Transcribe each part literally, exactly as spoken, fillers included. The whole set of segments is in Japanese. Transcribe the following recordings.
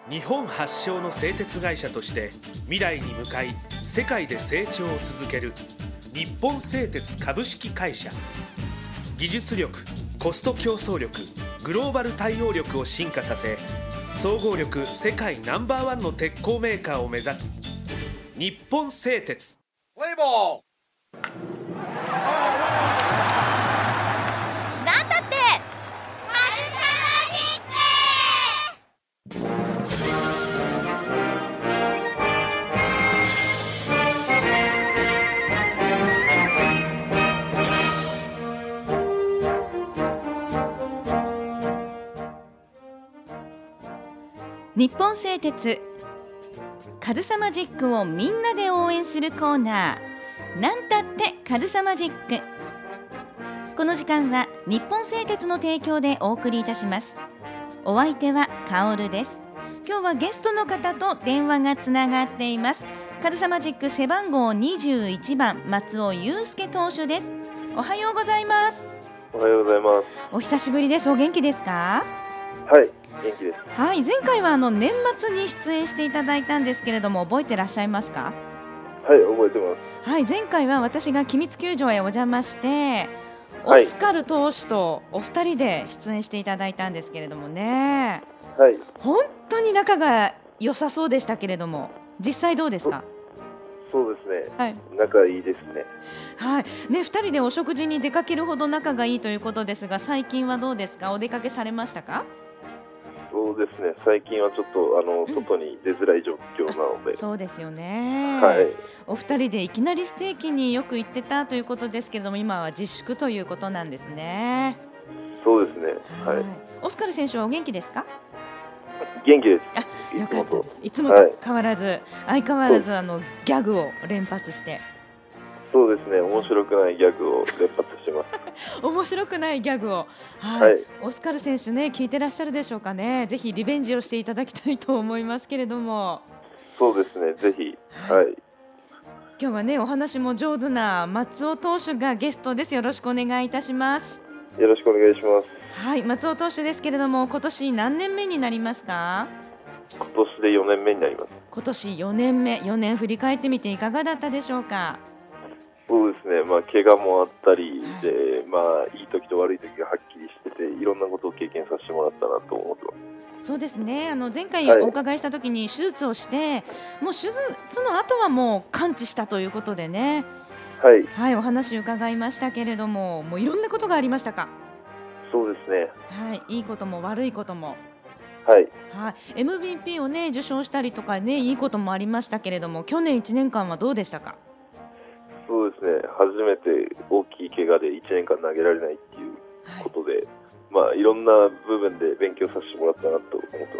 日本発祥の製鉄会社として未来に向かい世界で成長を続ける日本製鉄株式会社。技術力、コスト競争力、グローバル対応力を進化させ、総合力世界ナンバーワンの鉄鋼メーカーを目指す日本製鉄。 プレイボール。 なんだって日本製鉄カズサマジックをみんなで応援するコーナー、なんたってカズサマジック。この時間は日本製鉄の提供でお送りいたします。お相手はカオルです。今日はゲストの方と電話がつながっています。カズサマジック背番号にじゅういちばん松尾祐介投手です。おはようございます。 おはようございます。 お久しぶりです。お元気ですか？ はい、元気です。 はい、前回はあの年末に出演していただいたんですけれども、覚えてらっしゃいますか？ はい、覚えてます。 はい、前回は私が君津球場へお邪魔して、 はい、 オスカル投手とお二人で出演していただいたんですけれどもね、 はい、 本当に仲が良さそうでしたけれども、実際どうですか？ そうですね、 はい、 仲いいですね。 はい、ね、二人でお食事に出かけるほど仲がいいということですが、最近はどうですか？お出かけされましたか？ そうですね、最近はちょっとあの、うん、外に出づらい状況なので。 そうですよね、 はい、 お二人でいきなりステーキによく行ってたということですけれども、今は自粛ということなんですね。 そうですね、はいはい、 オスカル選手はお元気ですか？ 元気です。 あ、よかったです。いつもと変わらず、はい、相変わらずあのギャグを連発して。 そうですね、面白くないギャグを連発してます面白くないギャグを、はいはい、 オスカル選手ね、聞いてらっしゃるでしょうかね。ぜひリベンジをしていただきたいと思いますけれども。 そうですね、ぜひ、はい、 今日はね、お話も上手な松尾投手がゲストです。よろしくお願いいたします。 よろしくお願いします。 はい、松尾投手ですけれども、今年何年目になりますか？ 今年でよねんめになります。 今年よねんめ、よねん振り返ってみていかがだったでしょうか？ そうですね、まあ、怪我もあったりで、はい、まあ、いい時と悪い時がはっきりしてて、いろんなことを経験させてもらったなと思ってます。 そうですね、あの前回お伺いした時に手術をして、はい、もう手術の後はもう完治したということでね、 はい、 はい、お話伺いましたけれども、もういろんなことがありましたか？ そうですね、 はい、いいことも悪いことも、 はいはい、エムブイピー を、ね、受賞したりとか、ね、いいこともありましたけれども、去年いちねんかんはどうでしたか？ そうですね、初めて大きい怪我でいちねんかん投げられないっていうことで、はい、まあ、いろんな部分で勉強させてもらったなと思ってます。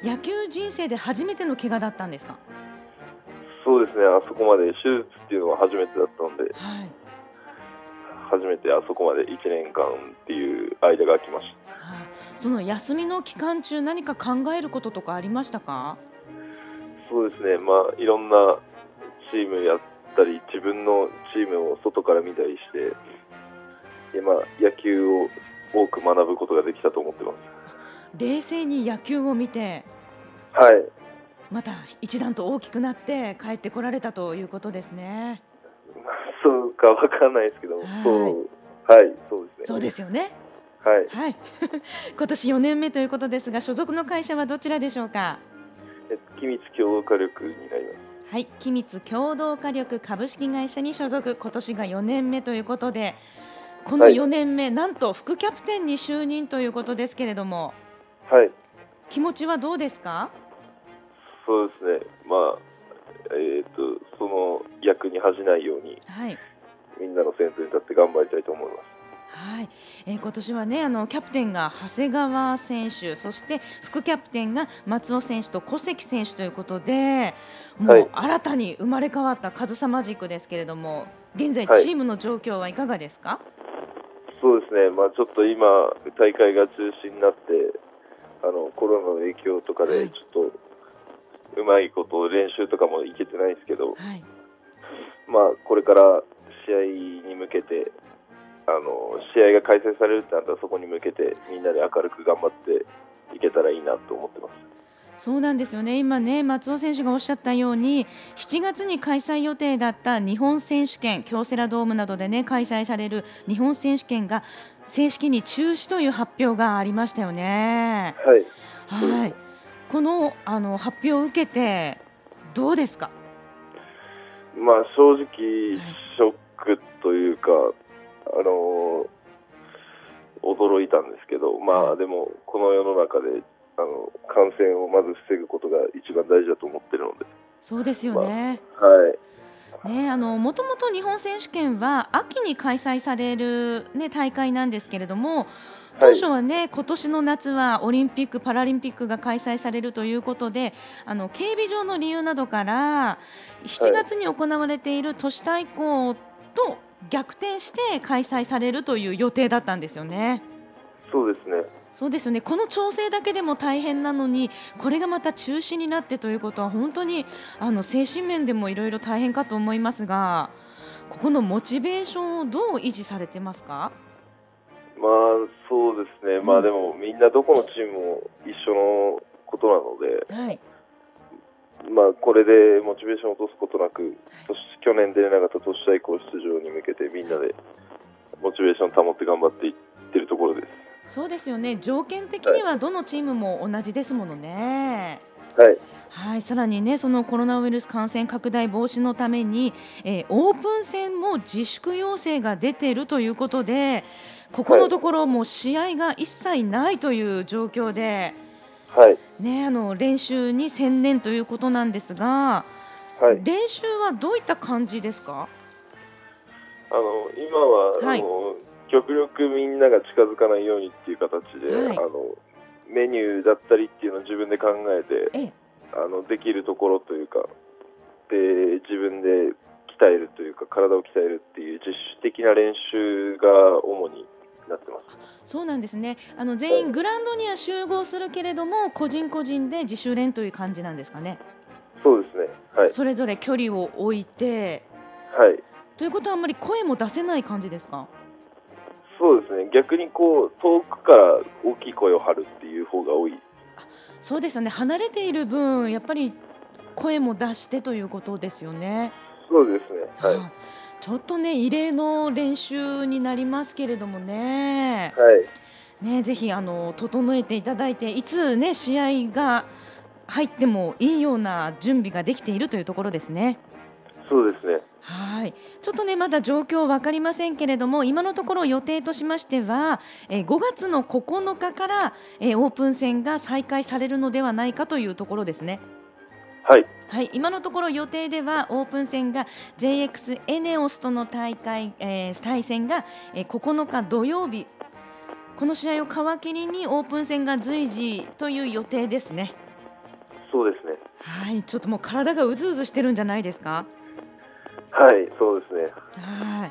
野球人生で初めての怪我だったんですか？ そうですね、あそこまで手術っていうのは初めてだったので、 はい、 初めてあそこまでいちねんかんっていう間が空きました。 はい、その休みの期間中、何か考えることとかありましたか？そうですね、まあ、いろんなチームやったり自分のチームを外から見たりしてで、まあ、野球を多く学ぶことができたと思ってます。 冷静に野球を見て、 はい、 また一段と大きくなって帰ってこられたということですね。 まあ、そうかわからないですけど、はい、そう、はい、そうですね。 そうですよね。 はい、 はい、今年よねんめということですが、所属の会社はどちらでしょうか？ 君津共同火力になります。 はい、君津共同火力株式会社に所属、今年がよねんめということで、このよねんめ、はい、なんと副キャプテンに就任ということですけれども、 はい、 気持ちはどうですか？ そうですね、まあえー、とその役に恥じないように、はい、みんなの先頭に立って頑張りたいと思います。 はい、えー、今年はね、あのキャプテンが長谷川選手、そして副キャプテンが松尾選手と小関選手ということで、もう新たに生まれ変わったカズサマジックですけれども、現在チームの状況はいかがですか？はい、 そうですね、まあ、ちょっと今大会が中止になってあのコロナの影響とかでちょっとうまいこと練習とかもいけてないですけど、はい、まあ、これから試合に向けてあの試合が開催されるってなったらそこに向けてみんなで明るく頑張っていけたらいいなと思ってます。 そうなんですよね。今ね、松尾選手がおっしゃったようにしちがつに開催予定だった日本選手権、京セラドームなどでね開催される日本選手権が正式に中止という発表がありましたよね。 はい、 はい、このあの発表を受けてどうですか？ まあ、正直ショックというか、あの驚いたんですけど、まあでもこの世の中であの感染をまず防ぐことが一番大事だと思っているので。 そうですよね。 まあ、はいね、あのもともと日本選手権は秋に開催される、ね、大会なんですけれども、当初はね、はい、今年の夏はオリンピック・パラリンピックが開催されるということで、あの警備上の理由などからしちがつに行われている都市対抗と逆転して開催されるという予定だったんですよね。 そうですね。 そうですよね。この調整だけでも大変なのに、これがまた中止になってということは本当にあの精神面でもいろいろ大変かと思いますが、ここのモチベーションをどう維持されてますか？ まあそうですね、うん、まあでもみんなどこのチームも一緒のことなので、 はい、 まあこれでモチベーションを落とすことなく、はい、去年出れなかった都市対抗出場に向けてみんなでモチベーションを保って頑張っていってるところです。 そうですよね。条件的にはどのチームも同じですものね。 はい、 はい、さらにね、そのコロナウイルス感染拡大防止のために、えー、オープン戦も自粛要請が出ているということで、ここのところもう試合が一切ないという状況で、 はいね、あの練習に専念ということなんですが、はい、練習はどういった感じですか？ あの今は、はい、あの極力みんなが近づかないようにっていう形で、はい、あのメニューだったりっていうのを自分で考えて、ええ、あのできるところというかで自分で鍛えるというか体を鍛えるっていう自主的な練習が主になってます。 そうなんですね。あの全員グラウンドには集合するけれども、個人個人で自主練という感じなんですかね。 そうですね、はい、 それぞれ距離を置いて、 はい、 ということはあんまり声も出せない感じですか？ そうですね、逆にこう遠くから大きい声を張るっていう方が多い。 あ、そうですよね。離れている分やっぱり声も出してということですよね。 そうですね、はい、 はあ、ちょっとね異例の練習になりますけれどもね、 はいね、ぜひあの整えていただいて、いつ、ね、試合が入ってもいいような準備ができているというところですね。 そうですね。 はい、ちょっとねまだ状況分かりませんけれども、今のところ予定としましては、えー、ごがつのここのかから、えー、オープン戦が再開されるのではないかというところですね。 はい、 はい、今のところ予定ではオープン戦が ジェイエックス エネオスとの大会、えー、対戦が、えー、ここのか土曜日、この試合を皮切りにオープン戦が随時という予定ですね。 そうですね。 はい、ちょっともう体がうずうずしてるんじゃないですか？ はい、そうですね。 はい、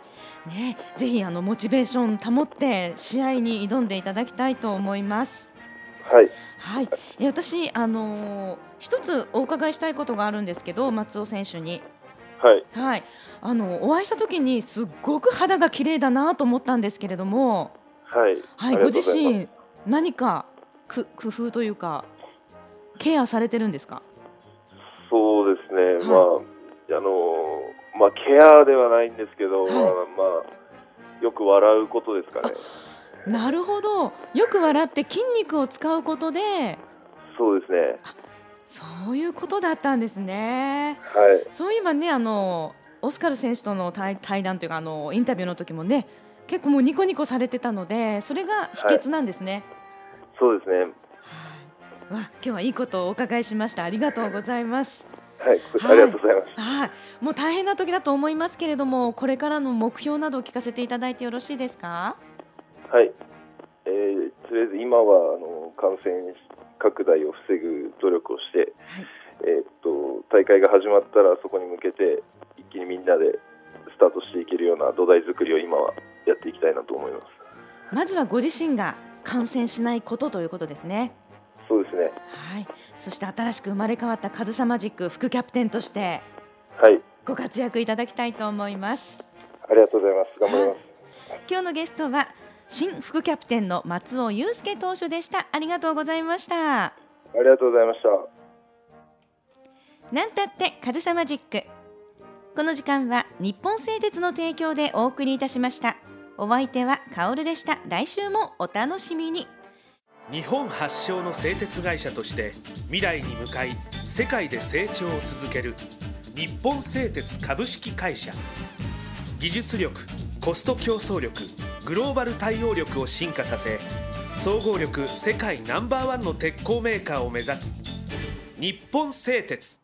ね、ぜひあのモチベーション保って試合に挑んでいただきたいと思います。 はい、 はい、え私、あのー、一つお伺いしたいことがあるんですけど、松尾選手に、 はいはい、あのお会いしたときにすっごく肌が綺麗だなと思ったんですけれども、 はいはい、ご自身何かく工夫というかケアされてるんですか？ そうですね、 はい、 まああのまあ、ケアではないんですけど、はい、まあまあ、よく笑うことですかね。 なるほど、よく笑って筋肉を使うことで。 そうですね。 そういうことだったんですね。 はい、 そういえばね、あのオスカル選手との 対, 対談というかあのインタビューの時もね、結構もうニコニコされてたので、それが秘訣なんですね。はい、 そうですね。 はい、わ今日はいいことをお伺いしました。ありがとうございます。 はい、ありがとうございます。 はい、もう大変な時だと思いますけれども、これからの目標などを聞かせていただいてよろしいですか？ はい、えー、とりあえず今はあの感染拡大を防ぐ努力をして、はい、えー、っと大会が始まったらそこに向けて一気にみんなでスタートしていけるような土台作りを今はやっていきたいなと思います。まずはご自身が感染しないことということですね。 そうですね。 はい、そして新しく生まれ変わったカズサマジック副キャプテンとしてご活躍いただきたいと思います。 ありがとうございます。頑張ります。 今日のゲストは新副キャプテンの松尾祐介投手でした。ありがとうございました。 ありがとうございました。 なんたってカズサマジック。この時間は日本製鉄の提供でお送りいたしました。お相手はカオルでした。来週もお楽しみに。 日本発祥の製鉄会社として未来に向かい世界で成長を続ける日本製鉄株式会社。技術力、コスト競争力、グローバル対応力を進化させ、総合力世界ナンバーワンの鉄鋼メーカーを目指す日本製鉄。